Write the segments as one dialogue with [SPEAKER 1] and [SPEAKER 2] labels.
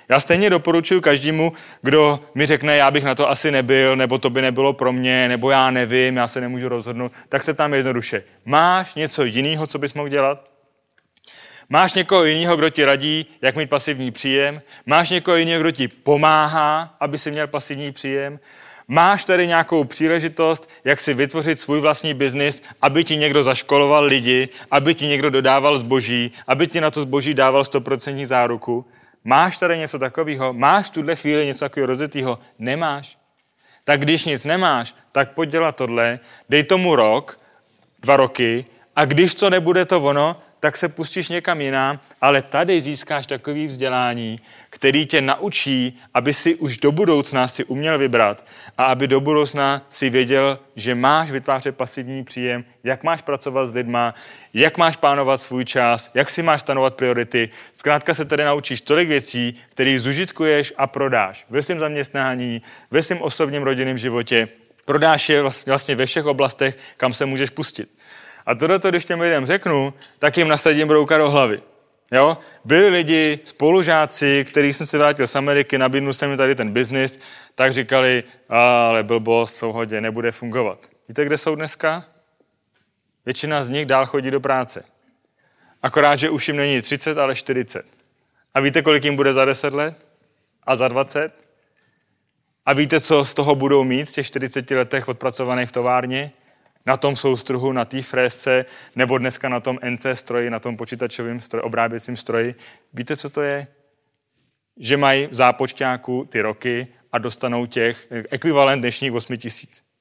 [SPEAKER 1] Já stejně doporučuji každému, kdo mi řekne, já bych na to asi nebyl, nebo to by nebylo pro mě, nebo já nevím, já se nemůžu rozhodnout, tak se tam jednoduše. Máš něco jiného, co bys mohl dělat? Máš někoho jiného, kdo ti radí, jak mít pasivní příjem? Máš někoho jiného, kdo ti pomáhá, aby si měl pasivní příjem? Máš tady nějakou příležitost, jak si vytvořit svůj vlastní biznis, aby ti někdo zaškoloval lidi, aby ti někdo dodával zboží, aby ti na to zboží dával 100% záruku? Máš tady něco takového? Máš v tuhle chvíli něco takového rozjetého? Nemáš? Tak když nic nemáš, tak pojď dělat tohle, dej tomu rok, 2 roky a když to nebude to ono, tak se pustíš někam jinam, ale tady získáš takový vzdělání, který tě naučí, aby si už do budoucna si uměl vybrat a aby do budoucna si věděl, že máš vytvářet pasivní příjem, jak máš pracovat s lidma, jak máš plánovat svůj čas, jak si máš stanovat priority. Zkrátka se tady naučíš tolik věcí, které zužitkuješ a prodáš ve svém zaměstnání, ve svém osobním rodinném životě. Prodáš je vlastně ve všech oblastech, kam se můžeš pustit. A tohleto, když těm lidem řeknu, tak jim nasadím brouka do hlavy. Jo? Byli lidi, spolužáci, který jsem si vrátil z Ameriky, nabídnul jsem jim tady ten biznis, tak říkali, ale blbost, souhodě, nebude fungovat. Víte, kde jsou dneska? Většina z nich dál chodí do práce. Akorát, že už jim není 30, ale 40. A víte, kolik jim bude za 10 let? A za 20? A víte, co z toho budou mít z těch 40 letech odpracovaných v továrně? Na tom soustruhu, na té frésce, nebo dneska na tom NC stroji, na tom počítačovém stroji, obráběcím stroji. Víte, co to je? Že mají v zápočťáku ty roky a dostanou těch ekvivalent dnešních 8 000.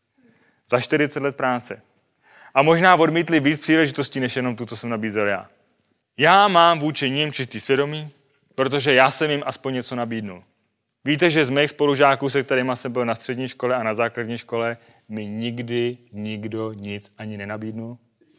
[SPEAKER 1] Za 40 let práce. A možná odmítli víc příležitostí, než jenom tu, co jsem nabízel já. Já mám vůči nim čistý svědomí, protože já jsem jim aspoň něco nabídnul. Víte, že z mých spolužáků, se kterýma jsem byl na střední škole a na základní škole, mi nikdy nikdo nic ani nenabídnul?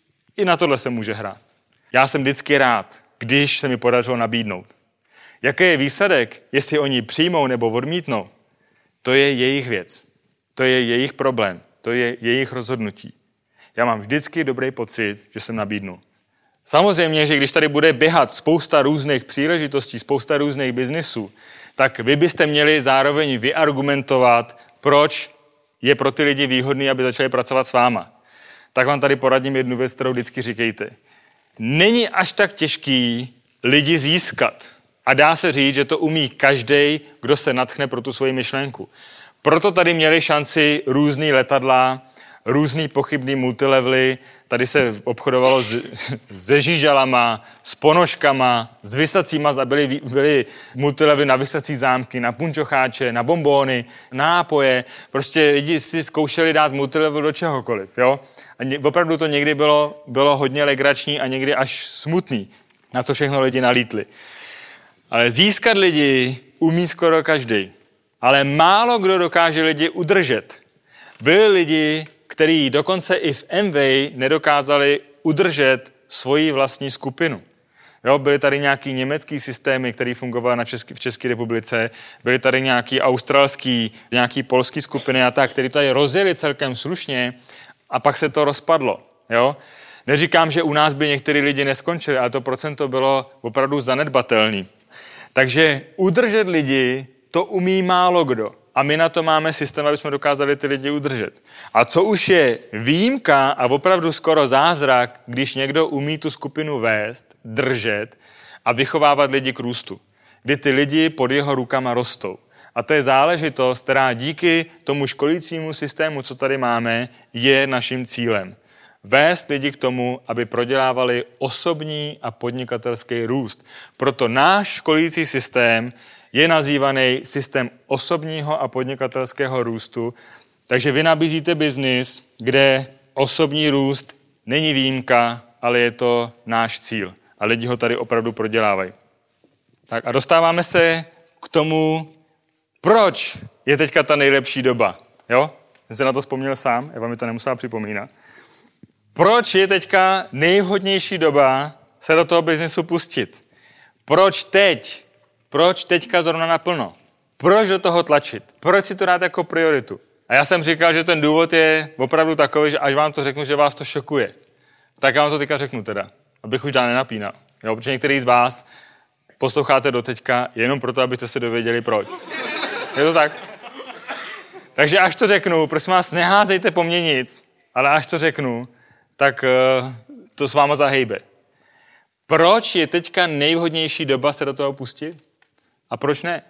[SPEAKER 1] I na tohle se může hrát. Já jsem vždycky rád, když se mi podařilo nabídnout. Jaký je výsledek, jestli oni přijmou nebo odmítnou, to je jejich věc. To je jejich problém. To je jejich rozhodnutí. Já mám vždycky dobrý pocit, že jsem nabídnul. Samozřejmě, že když tady bude běhat spousta různých příležitostí, spousta různých biznisů, tak vy byste měli zároveň vyargumentovat, proč je pro ty lidi výhodný, aby začali pracovat s váma. Tak vám tady poradím jednu věc, kterou vždycky říkejte. Není až tak těžký lidi získat. A dá se říct, že to umí každej, kdo se nadchne pro tu svoji myšlenku. Proto tady měli šanci různý letadla, různý pochybný multilevely. Tady se obchodovalo se žížalama, s ponožkama, s vysacíma, byly multilevely na vysací zámky, na punčocháče, na bonbóny, na nápoje. Prostě lidi si zkoušeli dát multilevel do čehokoliv. Jo? A opravdu to někdy bylo hodně legrační a někdy až smutný, na co všechno lidi nalítli. Ale získat lidi umí skoro každý. Ale málo kdo dokáže lidi udržet. Byli lidi, kteří dokonce i v Amway nedokázali udržet svoji vlastní skupinu. Jo, byly tady nějaký německý systémy, které fungovaly v České republice, byly tady nějaký australský, nějaký polský skupiny a tak, které tady rozjeli celkem slušně a pak se to rozpadlo. Jo? Neříkám, že u nás by některý lidi neskončili, ale to procento bylo opravdu zanedbatelné. Takže udržet lidi, to umí málo kdo. A my na to máme systém, aby jsme dokázali ty lidi udržet. A co už je výjimka a opravdu skoro zázrak, když někdo umí tu skupinu vést, držet a vychovávat lidi k růstu. Kdy ty lidi pod jeho rukama rostou. A to je záležitost, která díky tomu školícímu systému, co tady máme, je naším cílem. Vést lidi k tomu, aby prodělávali osobní a podnikatelský růst. Proto náš školící systém je nazývaný systém osobního a podnikatelského růstu. Takže vy nabízíte biznis, kde osobní růst není výjimka, ale je to náš cíl. A lidi ho tady opravdu prodělávají. Tak a dostáváme se k tomu, proč je teďka ta nejlepší doba. Jo? Jsem se na to vzpomněl sám, Eva mi to nemusela připomínat. Proč je teďka nejvhodnější doba se do toho biznesu pustit? Proč teď? Proč teďka zrovna naplno? Proč do toho tlačit? Proč si to dát jako prioritu? A já jsem říkal, že ten důvod je opravdu takový, že až vám to řeknu, že vás to šokuje. Tak já vám to teďka řeknu teda, abych už dál nenapínal. Jo, protože některý z vás posloucháte doteďka jenom proto, abyste se dověděli proč. Je to tak? Takže až to řeknu, prosím vás, neházejte po mně nic, ale až to řeknu, tak to s váma zahejbe. Proč je teďka nejvhodnější doba se do toho pustit? A proč ne?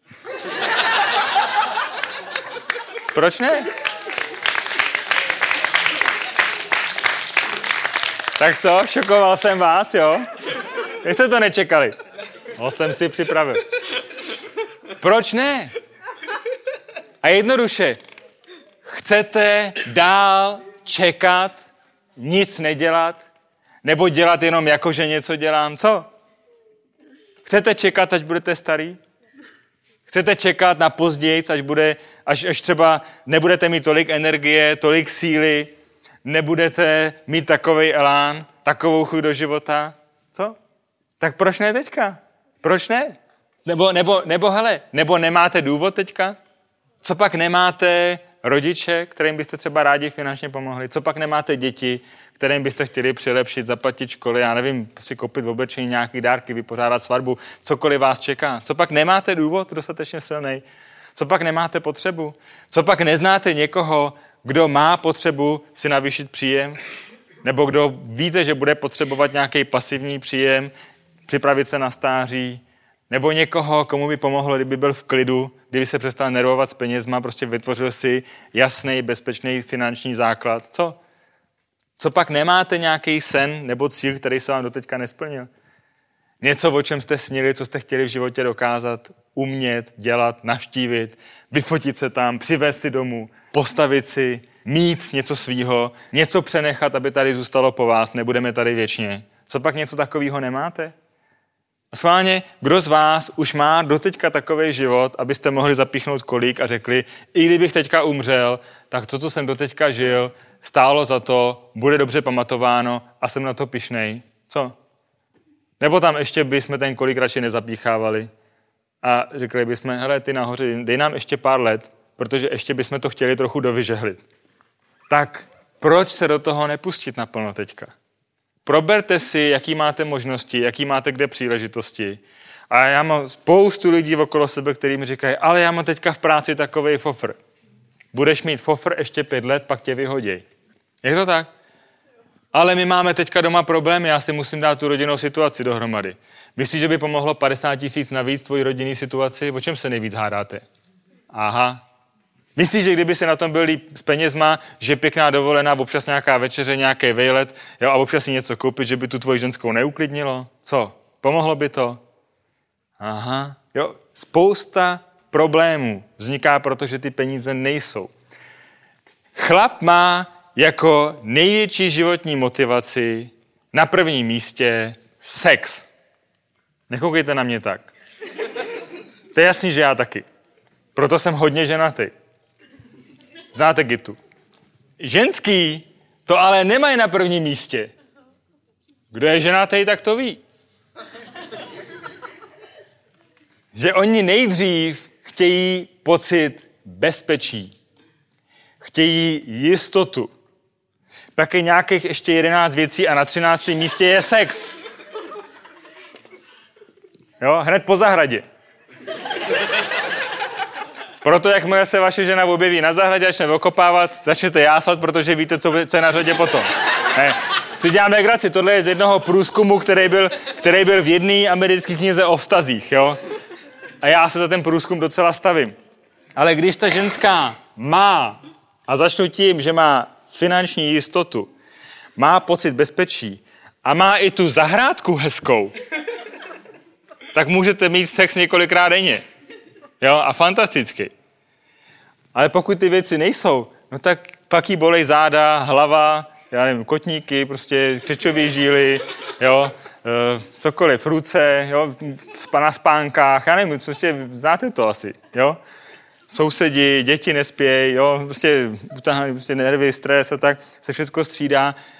[SPEAKER 1] Proč ne? Tak co, šokoval jsem vás, jo? Jak jste to nečekali? Ho jsem si připravil. Proč ne? A jednoduše, chcete dál čekat, nic nedělat, nebo dělat jenom jako, že něco dělám? Co? Chcete čekat, až budete starý? Chcete čekat na později, až třeba nebudete mít tolik energie, tolik síly, nebudete mít takovej elán, takovou chuť do života? Co? Tak proč ne teďka? Proč ne? Nebo nemáte důvod teďka? Co pak nemáte rodiče, kterým byste třeba rádi finančně pomohli? Co pak nemáte děti, kterým byste chtěli přilepšit, zaplatit školy, já nevím, si koupit v oblečení nějaký dárky, vypořádat svatbu, cokoliv vás čeká? Co pak nemáte důvod dostatečně silnej? Co pak nemáte potřebu? Co pak neznáte někoho, kdo má potřebu si navýšit příjem? Nebo kdo víte, že bude potřebovat nějaký pasivní příjem, připravit se na stáří? Nebo někoho, komu by pomohlo, kdyby byl v klidu, kdyby se přestal nervovat s penězma, prostě vytvořil si jasný, bezpečný finanční základ? Co? Co pak nemáte nějaký sen nebo cíl, který se vám doteďka nesplnil? Něco, o čem jste snili, co jste chtěli v životě dokázat, umět, dělat, navštívit, vyfotit se tam, přivést si domů, postavit si, mít něco svýho, něco přenechat, aby tady zůstalo po vás, nebudeme tady věčně. Co pak něco takového nemáte? A schválně, kdo z vás už má doteďka takovej život, abyste mohli zapíchnout kolík a řekli, i kdybych teďka umřel, tak to, co jsem doteďka žil, stálo za to, bude dobře pamatováno a jsem na to pyšnej. Co? Nebo tam ještě bychom ten kolík radši nezapíchávali a řekli bychom, hele, ty nahoře, dej nám ještě pár let, protože ještě bychom to chtěli trochu dovyžehlit. Tak proč se do toho nepustit naplno teďka? Proberte si, jaký máte možnosti, jaký máte kde příležitosti. A já mám spoustu lidí okolo sebe, kteří mi říkají, ale já mám teďka v práci takovej fofr. Budeš mít fofr ještě 5 let, pak tě vyhodí. Je to tak? Ale my máme teďka doma problémy, já si musím dát tu rodinnou situaci dohromady. Myslíš, že by pomohlo 50 000 navíc tvojí rodinný situaci? O čem se nejvíc hádáte? Aha. Myslíš, že kdyby se na tom byl líp s penězma, že pěkná dovolená, občas nějaká večeře, nějaký vejlet, jo, a občas si něco koupit, že by tu tvoji ženskou neuklidnilo? Co? Pomohlo by to? Aha. Jo, spousta problémů vzniká, protože ty peníze nejsou. Chlap má jako největší životní motivaci na prvním místě sex. Nekoukejte na mě tak. To je jasný, že já taky. Proto jsem hodně ženatý. Znáte Gitu. Ženský to ale nemají na prvním místě. Kdo je ženatý, tak to ví. Že oni nejdřív chtějí pocit bezpečí. Chtějí jistotu. Pak je nějakých ještě 11 věcí a na 13. místě je sex. Jo, hned po zahradě. Proto, jakmile se vaše žena objeví na zahradě, začne okopávat, začnete jásat, protože víte, co je na řadě potom. Ne, si dělám legraci, tohle je z jednoho průzkumu, který byl v jedné americké knize o vztazích, jo. A já se za ten průzkum docela stavím. Ale když ta ženská má, a začnu tím, že má finanční jistotu, má pocit bezpečí a má i tu zahrádku hezkou, tak můžete mít sex několikrát denně. Jo, a fantasticky. Ale pokud ty věci nejsou, no tak pak jí bolej záda, hlava, já nevím, kotníky, prostě křečový žíly, jo, cokoliv, ruce, jo, na spánkách, já nevím, prostě znáte to asi, jo. Sousedi, děti nespějí, jo, prostě nervy, stres a tak se všechno střídá.